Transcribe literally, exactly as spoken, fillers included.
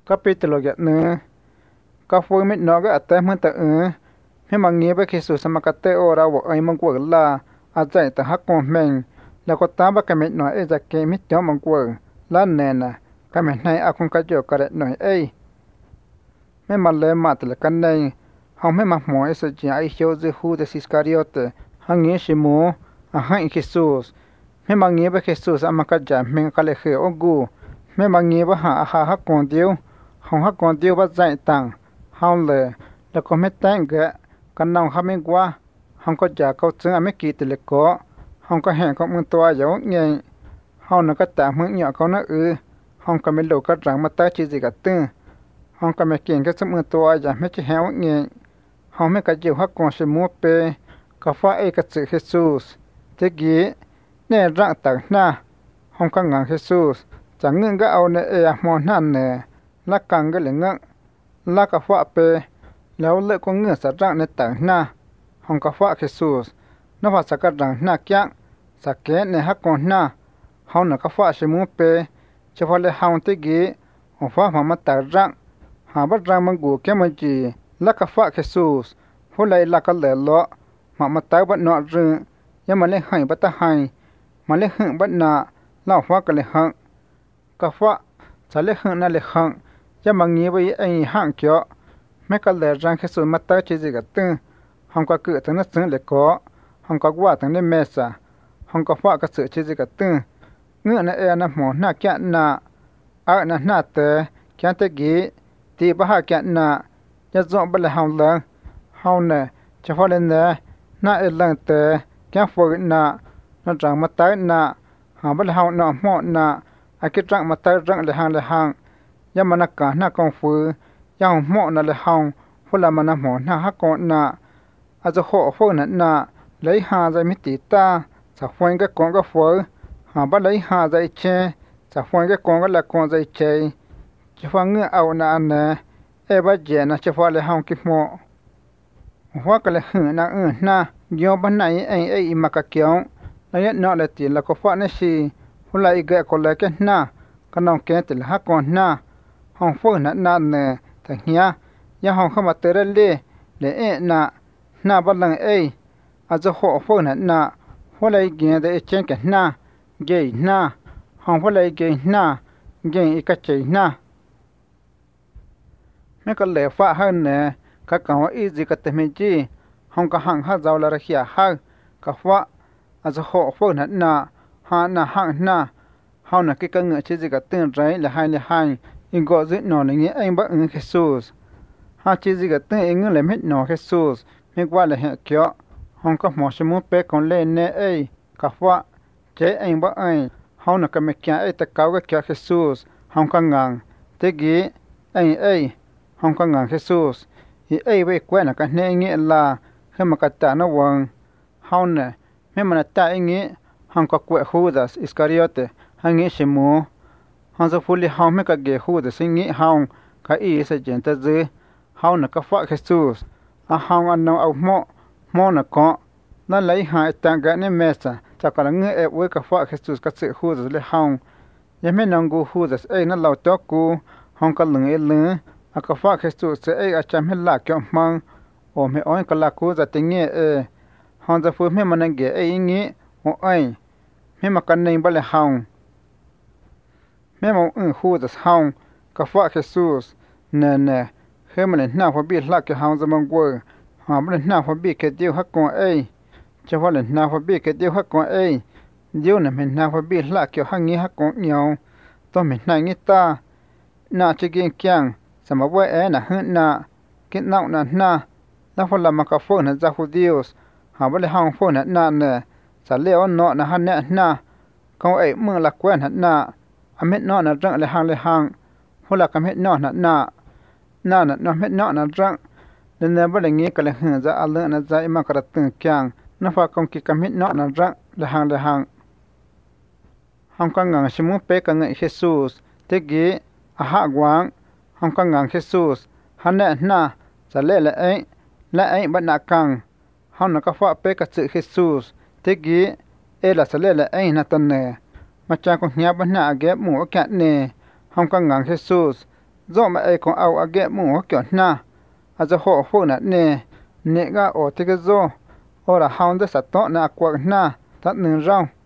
capítulo ya ne ka fue mit no ga ate mun ta e me mangi ba Jesus samakate ora wo ai mong wo la a zai ta hakon men la ko ta ba ka mit no e za ke mit yo mong wo la ne na ka me nai a kun ka jo ka re no e me ma le ma te kan nei ha me ma mo e sa ji ai hyo ze hu de Iscariote hangi shimo a hai Jesus me mangi ba Jesus amaka ja men ka le he ogu me mangi ba ha ha ha kon dio hong ha kon dio ba zai tang hong le la ko me tang ga kan nong ha me gwa hong ko ja ko chung a me ki te le ko hong ko he ko mun to yo nge hong na ka ta mun nya ko na ư hong ka me lo ka rang ma ta chi ji ga tu hong ka me kin ka chung mun to ja me chi he nge hong me ka ji ha kon se mu pe ka fa e ka chi Jesus te gi ne rang ta na hong ka ngang Jesus chẳng ngưng cái ao này e mòn hàn nè lá càng cái lưng ngưng lá cà phạ pe léo lệ con ngựa sát răng này tảng na hong cà phạ Jesus nó phải sát cái răng na kiang sát kế này hắc con na hong nó cà phạ sẽ mua pe cho phải là hong tới ghế hong phạ mà mất tảng răng hà bắt răng mang gù cái mình chỉ lá cà phạ Jesus hồi lại lá cái lẻ lọ mà mất tảng bắt nọ rừng nhưng mà lấy hay bắt ta hay mà lấy hận bắt nọ lão phạ cái lấy hận ka fa chale khang na le khang ya mangi bai ai hang kyo me ka le rang khesu mata chi ji ga tu hong ka ku tang na chung le ko hong ka wa tang ne mesa hong ka fa ka chu chi ji ga tu nge na e na mo na kya na a na na te kya te gi ti ba ha kya na ya zo ba le hong le hong ne cha fa le ne na e lang te kya fo na na rang mata na ha ba le hong na mo na a ki trăng mà tay răng le hang le hang ya mana ka na kong fu ya mo na le hang fu la mana mo na ha ko na a zo ho fo na na lấy ha za mi ti ta sa phoi cái con cái phoi ha ba lấy ha za che sa phoi cái con cái là con za che chi fa nge au na an ne e ba je na chi fa le hang ki mo hoa cái le hu na u na yo ba nai ai ai ma ka kyong na ya no le ti la ko fa ne si hula ige ko le ke na kanong ke til ha ko na hong fu na na ne ta hia ya hong khama tere le le e na na ba lang e a zo ho fu na na hula ige de chen ke na ge na hong hula ige na ge i ka che na me ka le fa ha ne ka ka wa i ji ka te me ji hong ka hang ha zaw la ra khia ha ka fa a zo ho fu na na ha na hang na hao na cái căn ngựa chế gì cả tên rấy là hai là hai in gọi giữ nó là nghĩa anh bác ứng Jesus ha chế gì cả tên anh là hết nó Jesus mình qua là hệ kéo không có một số muốn bé còn lên nè ấy cả phạ chế anh bác anh hao na cái mấy cái ấy ta cáo cái kéo Jesus không có ngang thế gì anh ấy không có ngang Jesus thì ấy vậy quen là cái này nghĩa là khi mà cái ta nó vâng hao nè mấy mà ta anh nghĩa hong ka kwe Judas Iscariote hangi shimo hong za fuli hong me ka ge Judas singi hong ka i sa jenta ze hong na ka fa Jesus a hong an no au mo mo na ko na lai ha ta ga ne mesa ta ka nge e we ka fa Jesus ka se Judas le hong ya me nang gu Judas e na law to ku hong ka lung e le a ka fa Jesus se e a cham he la kyo mang o me on ka la ku za te nge e hong za fu me manange e ngi o ai me ma kan nei bale haung me mo un Judas haung ka fa Jesus ne ne he me na fa bi la ke haung zaman go ha me na fa bi ke dio ha ko ai cha fa le na fa bi ke dio ha ko ai dio ne me na fa bi la ke ha ngi ha ko nyao to me na ngi ta na che gen kyang sama wa e na hu na ke nau na na la fa la ma ka fo na za Judios ha bale haung fo na na ne sa leo no na han ne na ko ai mương la quen han na amet no na rang le hang le hang hola kam het no na na na na no met no na rang le ne ba le ngi ka le hu za al na za ma ka tu kyang na fa kom ki kam het no na rang le hang le hang hang ka ngang simu pe ka ngai Jesus te gi a ha gwang hang ka ngang Jesus han ne na sa le le ai la ai ba na kang hang na ka fa pe ka chi Jesus te gi e la sa le le ai na tan ne ma cha ko nya ba na ge mu ka ne hong ka ngang Jesus do mà ai còn ao à ghé mua kiểu na à cho họ phụ nè nè nè ga ở thì cái do ở là hao để sát tọ nè quạt na thắt nương rau